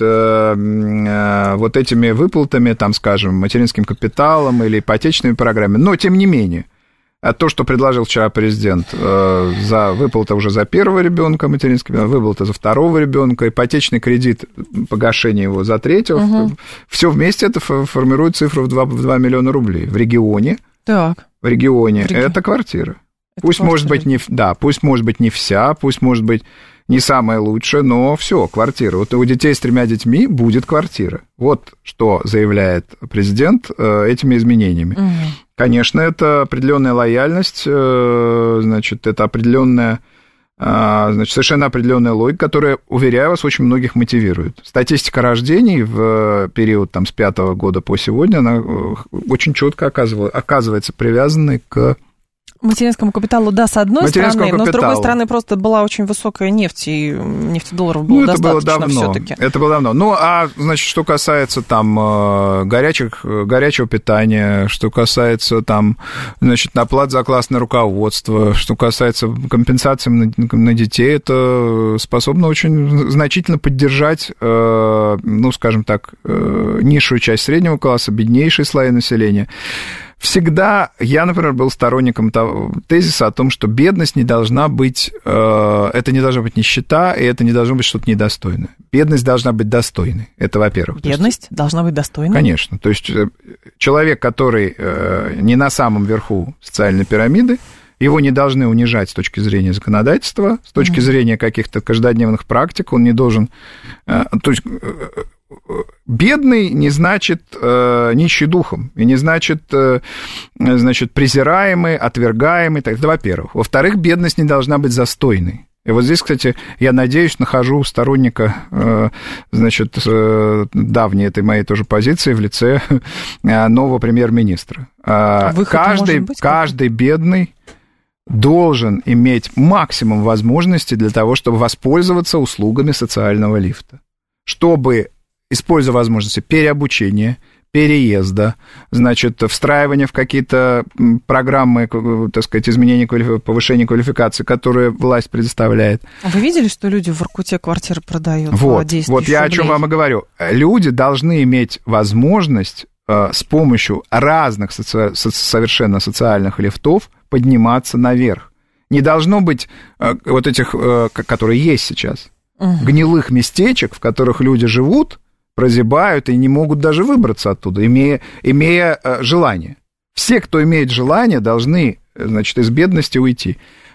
вот этими выплатами, там, скажем, материнским капиталом или ипотечными программами, но тем не менее. А то, что предложил вчера президент, э, за выплата уже за первого ребенка материнский, выплата за второго ребенка, ипотечный кредит, погашение его за третьего, угу. все вместе это формирует цифру в два миллиона рублей. В регионе, так. в регионе в реги... это квартира. Это пусть, квартира. Может быть, не, да, пусть может быть не вся, пусть может быть не самая лучшая, но все, квартира. Вот у детей с тремя детьми будет квартира. Вот что заявляет президент э, этими изменениями. Угу. Конечно, это определенная лояльность, значит, это определенная, значит, совершенно определенная логика, которая, уверяю вас, очень многих мотивирует. Статистика рождений в период там, с пятого года по сегодня, она очень четко оказывается привязанной к... Материнскому капиталу, да, с одной стороны, но с другой стороны просто была очень высокая нефть, и нефтедолларов было ну, это достаточно было давно, всё-таки. Это было давно. Ну, а, значит, что касается там горячих, горячего питания, что касается там, значит, оплат за классное руководство, что касается компенсации на, на детей, это способно очень значительно поддержать, ну, скажем так, низшую часть среднего класса, беднейшие слои населения. Всегда я, например, был сторонником того, тезиса о том, что бедность не должна быть, э, это не должна быть нищета, и это не должно быть что-то недостойное. Бедность должна быть достойной, это во-первых. Бедность есть, должна быть достойной? Конечно, то есть человек, который э, не на самом верху социальной пирамиды, его не должны унижать с точки зрения законодательства, с точки mm-hmm. зрения каких-то каждодневных практик, он не должен... Э, то есть, бедный не значит э, нищий духом, и не значит, э, значит презираемый, отвергаемый. Так, это во-первых. Во-вторых, бедность не должна быть застойной. И вот здесь, кстати, я надеюсь, нахожу сторонника, э, значит, э, давней этой моей тоже позиции в лице э, нового премьер-министра. Э, каждый, быть, каждый бедный должен иметь максимум возможностей для того, чтобы воспользоваться услугами социального лифта, чтобы, используя возможности переобучения, переезда, значит, встраивания в какие-то программы, так сказать, изменения, повышения квалификации, которые власть предоставляет. Вы видели, что люди в Воркуте квартиры продают вот, по десять Вот я рублей? О чем вам и говорю. Люди должны иметь возможность с помощью разных соци... совершенно социальных лифтов подниматься наверх. Не должно быть вот этих, которые есть сейчас, угу. гнилых местечек, в которых люди живут, прозябают и не могут даже выбраться оттуда, имея, имея желание. Все, кто имеет желание, должны, значит, из бедности уйти.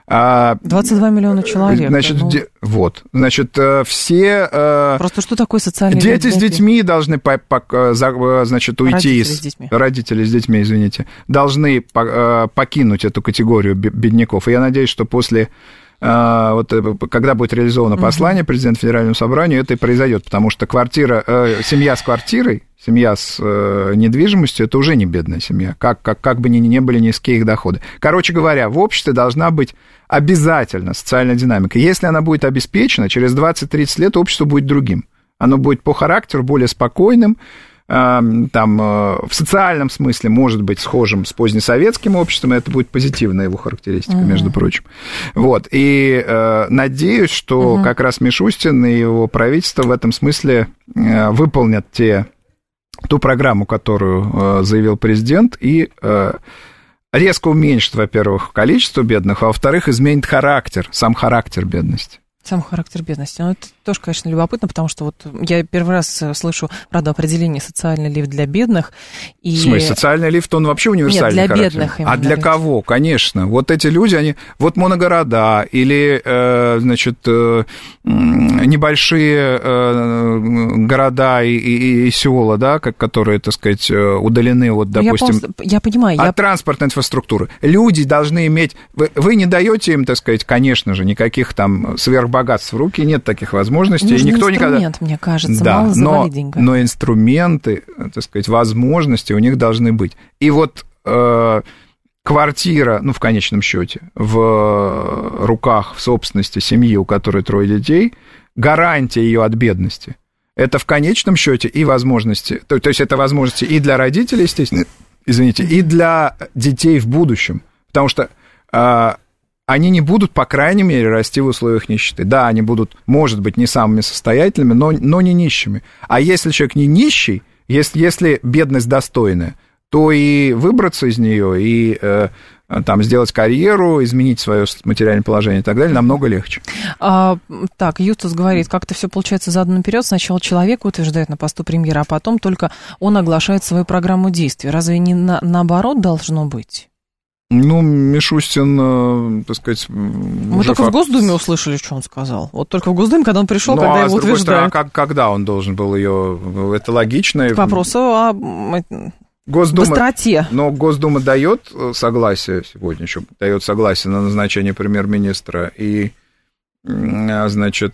двадцать два миллиона человек. Значит, ну... де... вот, значит, все... Просто что такое социальный Дети с детьми должны, по, по, значит, уйти родители из... с детьми. Родители с детьми, извините, должны покинуть эту категорию бедняков. И я надеюсь, что после... Вот, когда будет реализовано послание президента Федеральному собранию, это и произойдет, потому что квартира, э, семья с квартирой, семья с э, недвижимостью, это уже не бедная семья, как, как, как бы ни, ни были низкие их доходы. Короче говоря, в обществе должна быть обязательно социальная динамика. Если она будет обеспечена, через двадцать-тридцать лет общество будет другим. Оно будет по характеру более спокойным, там, в социальном смысле может быть схожим с позднесоветским обществом, и это будет позитивная его характеристика, uh-huh. между прочим. Вот, и э, надеюсь, что uh-huh. как раз Мишустин и его правительство в этом смысле э, выполнят те, ту программу, которую э, заявил президент, и э, резко уменьшит, во-первых, количество бедных, а во-вторых, изменит характер, сам характер бедности. Сам характер бедности. Ну, это тоже, конечно, любопытно, потому что вот я первый раз слышу, правда, определение «социальный лифт для бедных». И... В смысле, социальный лифт, он вообще универсальный? Нет, для характер. Бедных именно. А для кого? Конечно. Вот эти люди, они... Вот моногорода или, э, значит, э, небольшие э, города и, и, и села, да, как, которые, так сказать, удалены от, допустим... Я, просто, я понимаю. От я... транспортной инфраструктуры. Люди должны иметь... Вы, вы не даете им, так сказать, конечно же, никаких там сверхбогатств в руки, нет таких возможностей. Нужен и никто инструмент, никогда... мне кажется, да, мало но, завалить деньгами. но инструменты, так сказать, возможности у них должны быть. И вот э, квартира, ну, в конечном счете, в руках, в собственности семьи, у которой трое детей, гарантия ее от бедности. Это в конечном счете и возможности, то, то есть это возможности и для родителей, естественно, извините, и для детей в будущем. Потому что... Э, они не будут, по крайней мере, расти в условиях нищеты. Да, они будут, может быть, не самыми состоятельными, но, но не нищими. А если человек не нищий, если, если бедность достойная, то и выбраться из нее, и э, там, сделать карьеру, изменить свое материальное положение и так далее намного легче. А, так, Юстас говорит, как-то все получается задом наперед. Сначала человек утверждает на посту премьера, а потом только он оглашает свою программу действий. Разве не на, наоборот должно быть? Ну, Мишустин, так сказать... Мы только факт... в Госдуме услышали, что он сказал. Вот только в Госдуме, когда он пришел, ну, когда а его утверждают. Стороны, а как, когда он должен был ее... Это логично. К вопросу о Госдума, быстроте. Но Госдума дает согласие сегодня, еще дает согласие на назначение премьер-министра, и, значит,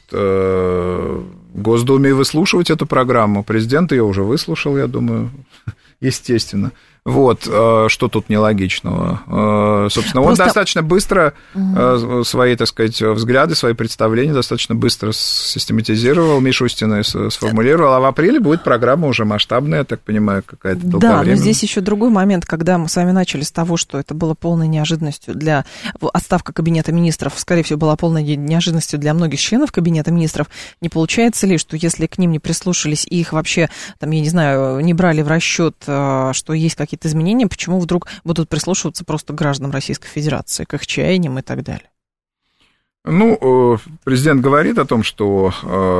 Госдуме выслушивать эту программу. Президент ее уже выслушал, я думаю, естественно. Вот, что тут нелогичного. Собственно, Просто... он достаточно быстро угу. свои, так сказать, взгляды, свои представления достаточно быстро систематизировал, Мишустин и сформулировал, а в апреле будет программа уже масштабная, я так понимаю, какая-то долговременная. Да, но здесь еще другой момент, когда мы с вами начали с того, что это было полной неожиданностью для... Отставка Кабинета министров, скорее всего, была полной неожиданностью для многих членов Кабинета министров. Не получается ли, что если к ним не прислушались и их вообще, там, я не знаю, не брали в расчет, что есть какие-то изменения, почему вдруг будут прислушиваться просто гражданам Российской Федерации, к их чаяниям и так далее? Ну, президент говорит о том, что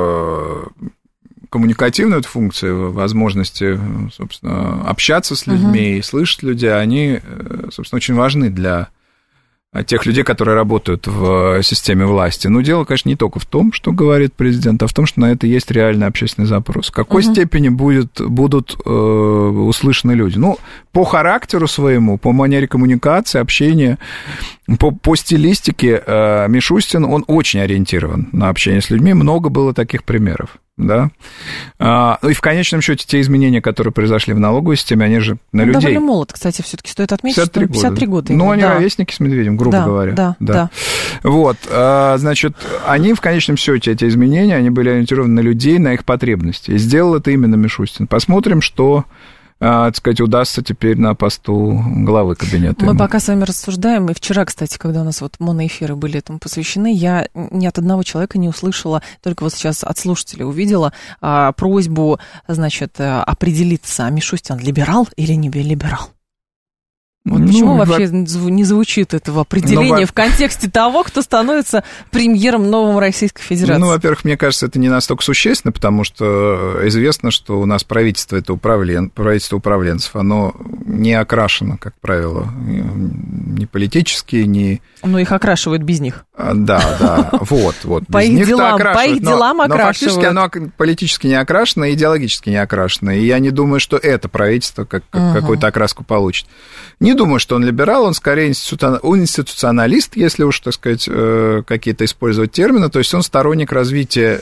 коммуникативная функция, возможности, собственно, общаться с людьми угу. и слышать людей, они, собственно, очень важны для тех людей, которые работают в системе власти. Но дело, конечно, не только в том, что говорит президент, а в том, что на это есть реальный общественный запрос. В какой uh-huh. степени будет, будут э, услышаны люди? Ну, по характеру своему, по манере коммуникации, общения, по, по стилистике э, Мишустин, он очень ориентирован на общение с людьми. Много было таких примеров. Да. А, ну и в конечном счете те изменения, которые произошли в налоговой системе, они же на он людей. Довольно молод, кстати, все-таки стоит отметить, пятьдесят три что пятьдесят три года. Ну, они да. ровесники с Медведем, грубо да, говоря. Да, да, да. Вот, а, значит, они в конечном счете, эти изменения, они были ориентированы на людей, на их потребности. И сделал это именно Мишустин. Посмотрим, что... так сказать, удастся теперь на посту главы кабинета. Мы пока с вами рассуждаем, и вчера, кстати, когда у нас вот моноэфиры были этому посвящены, я ни от одного человека не услышала, только вот сейчас от слушателей увидела а, просьбу, значит, определиться, Мишустин либерал или не либерал? Вот ну, почему вообще во... не звучит этого определения ну, в контексте того, кто становится премьером новой Российской Федерации? Ну, во-первых, мне кажется, это не настолько существенно, потому что известно, что у нас правительство это управлен... правительство управленцев, оно не окрашено, как правило, ни политически, ни... Ну, их окрашивают без них. Да, да, вот, вот. По их делам, по их делам окрашивают. Но фактически оно политически не окрашено, идеологически не окрашено, и я не думаю, что это правительство как, как, какую-то окраску получит. Не думаю, что он либерал, он скорее институционалист, если уж, так сказать, какие-то использовать термины, то есть он сторонник развития,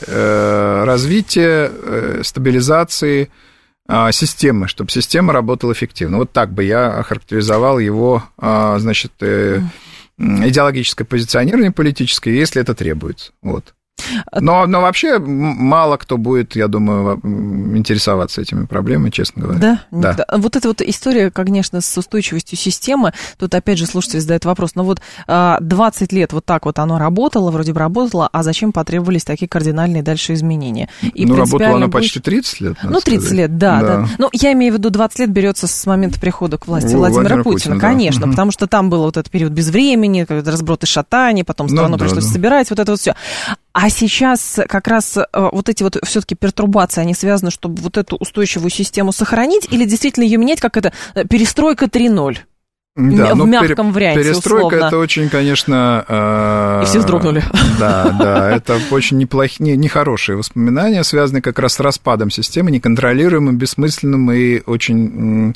развития стабилизации системы, чтобы система работала эффективно. Вот так бы я охарактеризовал его, значит, идеологическое позиционирование политическое, если это требуется. Вот. Но, но вообще мало кто будет, я думаю, интересоваться этими проблемами, честно говоря. Да? Да. Вот эта вот история, конечно, с устойчивостью системы, тут опять же слушатель задает вопрос, ну вот двадцать лет вот так вот оно работало, вроде бы работало, а зачем потребовались такие кардинальные дальше изменения? И ну, работало оно почти тридцать лет. Ну, тридцать сказать. Лет, да, да. да. Ну, я имею в виду, двадцать лет берется с момента прихода к власти О, Владимира, Владимира Путина, Путина, конечно, да. Потому что там был вот этот период безвремени, разброд и шатание, потом страну ну, да, пришлось да. собирать, вот это вот все. А сейчас как раз вот эти вот все-таки пертурбации, они связаны, чтобы вот эту устойчивую систему сохранить или действительно ее менять, как это перестройка три ноль? Да, в мягком пере, варианте, перестройка условно. Это очень, конечно... Э, И все вздрогнули. Да, да, это очень неплохие, нехорошие воспоминания, связанные как раз с распадом системы, неконтролируемым, бессмысленным и очень...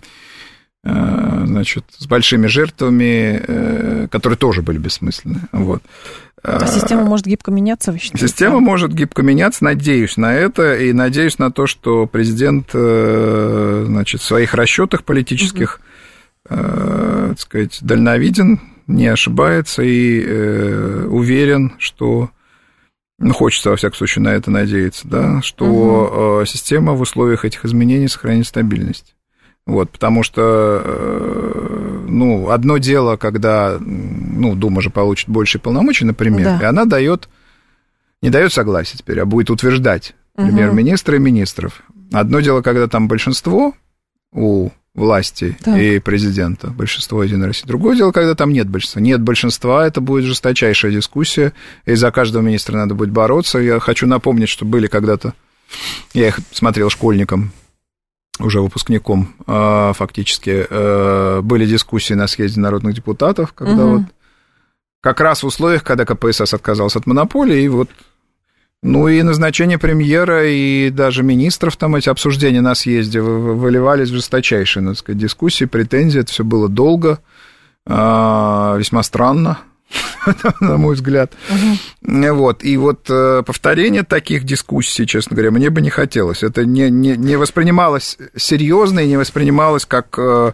значит, с большими жертвами, которые тоже были бессмысленны. Вот. А система может гибко меняться, вы считаете? Система может гибко меняться, надеюсь на это, и надеюсь на то, что президент, значит, в своих расчетах политических, угу. так сказать, дальновиден, не ошибается и уверен, что, ну, хочется, во всяком случае, на это надеяться, да, что угу. система в условиях этих изменений сохранит стабильность. Вот, потому что, ну, одно дело, когда, ну, Дума же получит больше полномочий, например, да. и она дает, не дает согласия теперь, а будет утверждать премьер-министра угу. и министров. Одно дело, когда там большинство у власти так. и президента, большинство Единой России. Другое дело, когда там нет большинства. Нет большинства, это будет жесточайшая дискуссия, и за каждого министра надо будет бороться. Я хочу напомнить, что были когда-то, я их смотрел школьником, уже выпускником, фактически, были дискуссии на съезде народных депутатов, когда угу. вот как раз в условиях, когда ка пэ эс эс отказался от монополии, и вот, ну и назначение премьера, и даже министров, там эти обсуждения на съезде выливались в жесточайшие, так сказать, дискуссии, претензии, это все было долго, весьма странно, на мой взгляд. Угу. Вот. И вот повторение таких дискуссий, честно говоря, мне бы не хотелось. Это не, не, не воспринималось серьезно и не воспринималось как э,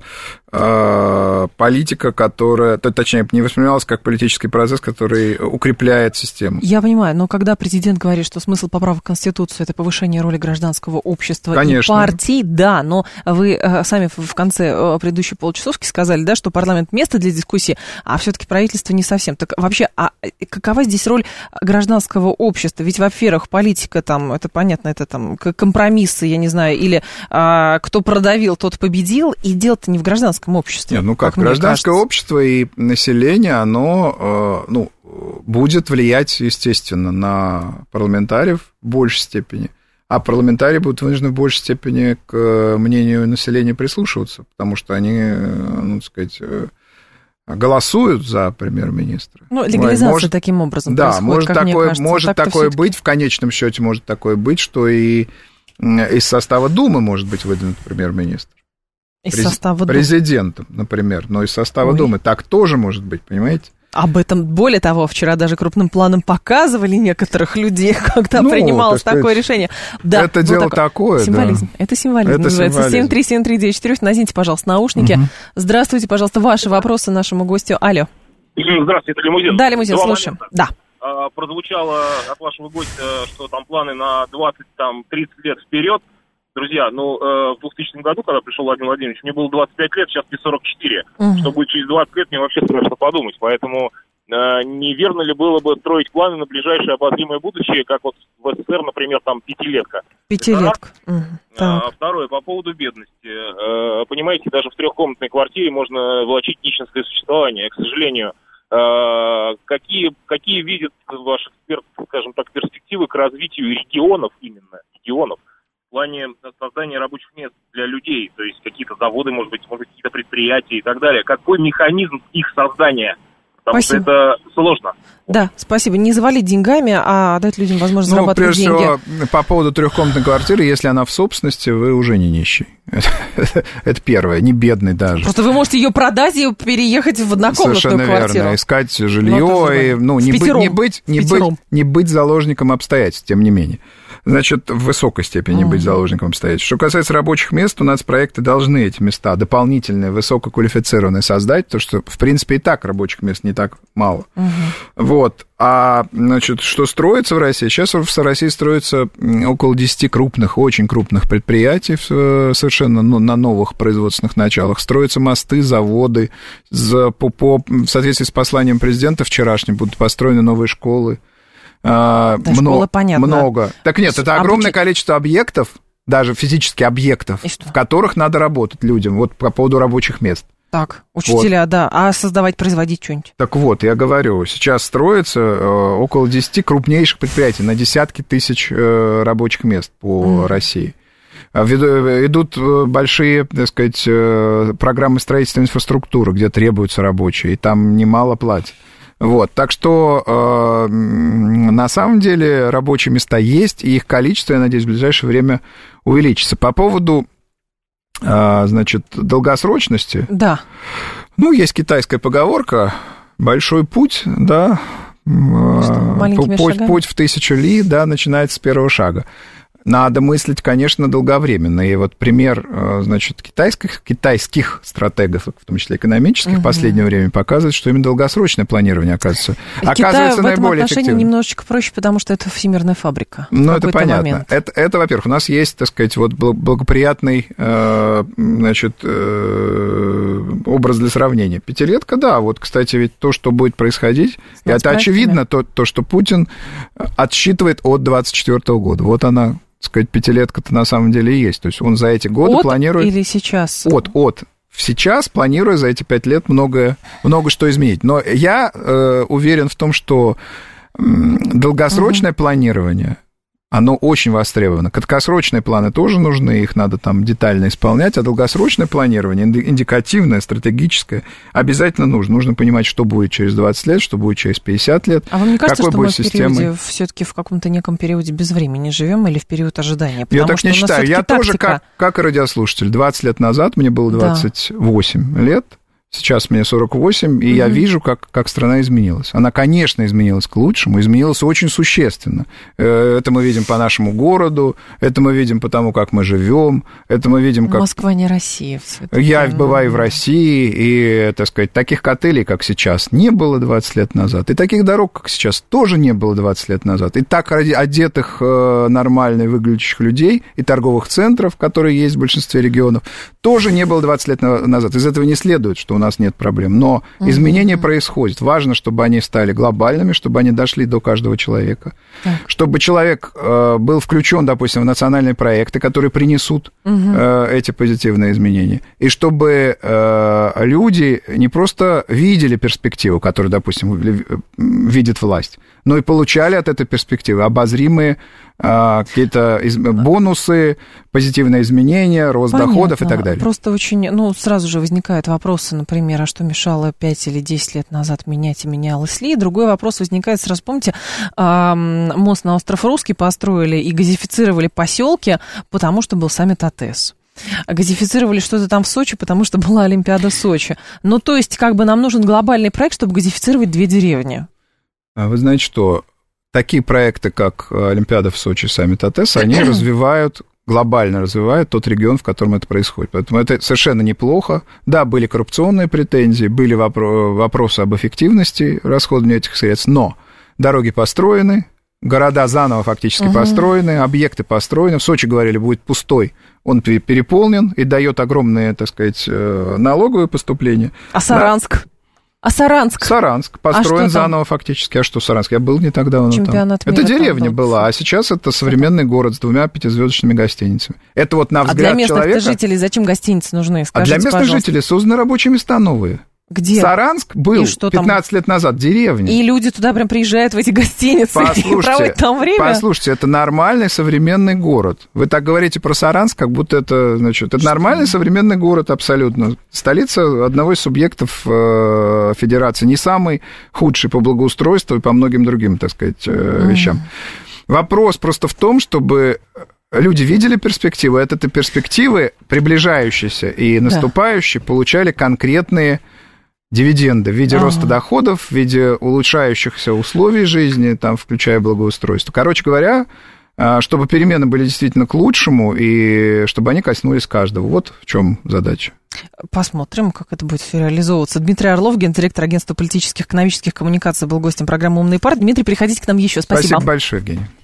э, политика, которая, точнее, не воспринималось как политический процесс, который укрепляет систему. Я понимаю, но когда президент говорит, что смысл поправок в Конституцию – это повышение роли гражданского общества Конечно. И партий, да, но вы сами в конце предыдущей получасовки сказали, да, что парламент – место для дискуссии, а все-таки правительство не совсем. Так вообще, а какова здесь роль гражданского общества? Ведь, во-первых, политика там, это понятно, это там компромиссы, я не знаю, или а, кто продавил, тот победил, и дело-то не в гражданском обществе. Нет, ну как, как гражданское общество и население, оно, э, ну, будет влиять, естественно, на парламентариев в большей степени, а парламентарии будут вынуждены в большей степени к мнению населения прислушиваться, потому что они, ну, так сказать, голосуют за премьер-министра. Ну, легализация может, таким образом да, происходит, может как такое, мне кажется. может Так-то такое всё-таки... быть, в конечном счете может такое быть, что и из состава Думы может быть выдвинут премьер-министр. Из През... состава Думы? Президентом, например, но из состава Ой. Думы. Так тоже может быть, понимаете? Об этом, более того, вчера даже крупным планом показывали некоторых людей, когда ну, принималось такое сказать, решение. Да, это дело такое, такое символизм. Да. Это символизм. Это называется. семь три семь три девять четыре. Наденьте, пожалуйста, наушники. Угу. Здравствуйте, пожалуйста, ваши вопросы нашему гостю. Алло. Здравствуйте, это Лимузин. Да, Лимузин, Два слушаем. Момента. Да. А, прозвучало от вашего гостя, что там планы на двадцать-тридцать лет вперед. Друзья, ну, э, в двухтысячном году, когда пришел Владимир Владимирович, мне было двадцать пять лет, сейчас мне сорок четыре. Угу. Что будет через двадцать лет, мне вообще страшно подумать. Поэтому неверно ли было бы строить планы на ближайшее обозримое будущее, как вот в СССР, например, там пятилетка? Пятилетка. А, второе, по поводу бедности. Понимаете, даже в трехкомнатной квартире можно влачить нищенское существование. К сожалению, какие, какие видят ваши эксперты, скажем так, перспективы к развитию регионов именно, регионов, в плане создания рабочих мест для людей, то есть какие-то заводы, может быть, может быть, какие-то предприятия и так далее. Какой механизм их создания? Потому спасибо. Что это сложно. Да, спасибо. Не завалить деньгами, а дать людям возможность ну, зарабатывать прежде деньги. Всего, по поводу трехкомнатной квартиры, если она в собственности, вы уже не нищий. Это, это первое, не бедный даже. Просто вы можете ее продать и переехать в однокомнатную совершенно квартиру. Совершенно верно. Искать жилье ну, и ну, не, быть, не, быть, не, быть, не быть заложником обстоятельств, тем не менее. Значит, в высокой степени mm-hmm. быть заложником обстоятельств. Что касается рабочих мест, у нас проекты должны эти места дополнительные, высококвалифицированные создать, потому что, в принципе, и так рабочих мест не так мало. Mm-hmm. Вот. А, значит, что строится в России? Сейчас в России строится около десяти крупных, очень крупных предприятий совершенно ну, на новых производственных началах. Строятся мосты, заводы. За, по, по, в соответствии с посланием президента вчерашним будут построены новые школы. Да, много, школа, понятно. Много. Так нет, это огромное Обуч... количество объектов, даже физически объектов, в которых надо работать людям, вот по поводу рабочих мест. Так, учителя, вот. Да, а создавать, производить что-нибудь? Так вот, я говорю, сейчас строится э, около десяти крупнейших предприятий на десятки тысяч э, рабочих мест по mm. России. Идут большие, так сказать, программы строительства инфраструктуры, где требуются рабочие, и там немало платят. Вот, так что э, на самом деле рабочие места есть, и их количество, я надеюсь, в ближайшее время увеличится. По поводу, э, значит, долгосрочности. Да. Ну, есть китайская поговорка «большой путь», да, э, путь, путь в тысячу ли, да, начинается с первого шага. Надо мыслить, конечно, долговременно. И вот пример, значит, китайских, китайских стратегов, в том числе экономических, угу. в последнее время показывает, что именно долгосрочное планирование, оказывается, оказывается наиболее эффективным. В этом отношении немножечко проще, потому что это всемирная фабрика. Ну, это понятно. Это, это, во-первых, у нас есть, так сказать, вот благоприятный, значит, образ для сравнения. Пятилетка, да, вот, кстати, ведь то, что будет происходить, и это очевидно, то, то, что Путин отсчитывает от двадцать четвёртого года. Вот она... Так сказать, пятилетка-то на самом деле и есть. То есть он за эти годы от планирует... или сейчас? От, от. Сейчас планируя за эти пять лет много, много что изменить. Но я э, уверен в том, что э, долгосрочное угу. планирование, оно очень востребовано. Краткосрочные планы тоже нужны, их надо там детально исполнять, а долгосрочное планирование, индикативное, стратегическое, обязательно нужно. Нужно понимать, что будет через двадцать лет, что будет через пятьдесят лет. А вам не кажется, что мы в периоде, все-таки в каком-то неком периоде без времени живем или в период ожидания? Потому я так не считаю. Я тактика... тоже, как, как и радиослушатель, двадцать лет назад мне было двадцать восемь да. лет. Сейчас мне сорок восемь, и mm-hmm. я вижу, как, как страна изменилась. Она, конечно, изменилась к лучшему, изменилась очень существенно. Это мы видим по нашему городу, это мы видим по тому, как мы живем, это мы видим, как... Москва не Россия. Я бываю в России, и, так сказать, таких котелей, как сейчас, не было двадцать лет назад, и таких дорог, как сейчас, тоже не было двадцать лет назад, и так одетых нормально выглядящих людей, и торговых центров, которые есть в большинстве регионов, тоже не было двадцать лет назад. Из этого не следует, что у нас нет проблем. Но угу. изменения происходят. Важно, чтобы они стали глобальными, чтобы они дошли до каждого человека. Так. Чтобы человек э, был включен, допустим, в национальные проекты, которые принесут угу. э, эти позитивные изменения. И чтобы э, люди не просто видели перспективу, которую, допустим, видит власть, но и получали от этой перспективы обозримые э, какие-то из... бонусы, позитивные изменения, рост Понятно. Доходов и так далее. Просто очень, ну, сразу же возникают вопросы, например, а что мешало пять или десять лет назад менять и менялось ли? И другой вопрос возникает, сразу помните, мост на остров Русский построили и газифицировали поселки, потому что был саммит АТЭС. Газифицировали что-то там в Сочи, потому что была Олимпиада Сочи. Ну, то есть, как бы нам нужен глобальный проект, чтобы газифицировать две деревни. А вы знаете что? Такие проекты, как Олимпиада в Сочи, саммит АТЭС, они развивают... глобально развивает тот регион, в котором это происходит. Поэтому это совершенно неплохо. Да, были коррупционные претензии, были вопро- вопросы об эффективности расходования этих средств, но дороги построены, города заново фактически угу. построены, объекты построены. В Сочи, говорили, будет пустой. Он переполнен и дает огромные, так сказать, налоговые поступления. А Саранск? Да. А Саранск? Саранск. Построен а заново фактически. А что Саранск? Я был не так давно Чемпионат там. мира Это деревня там была, а сейчас это современный город с двумя пятизвездочными гостиницами. Это вот на взгляд человека... А для местных человека... жителей зачем гостиницы нужны? Скажите, а для местных пожалуйста. жителей созданы рабочие места новые. Где? Саранск был пятнадцать лет назад, деревня. И люди туда прям приезжают в эти гостиницы и проводят там время? Послушайте, это нормальный современный город. Вы так говорите про Саранск, как будто это, значит, это Что? нормальный современный город абсолютно. Столица одного из субъектов э, федерации, не самый худший по благоустройству и по многим другим, так сказать, э, mm. вещам. Вопрос просто в том, чтобы... Люди видели перспективы, от этой перспективы приближающиеся и наступающие да. получали конкретные дивиденды в виде ага. роста доходов, в виде улучшающихся условий жизни, там, включая благоустройство. Короче говоря, чтобы перемены были действительно к лучшему и чтобы они коснулись каждого. Вот в чем задача. Посмотрим, как это будет реализовываться. Дмитрий Орлов, гендиректор агентства политических и экономических коммуникаций, был гостем программы «Умные парни». Дмитрий, приходите к нам еще. Спасибо. Спасибо большое, Евгений.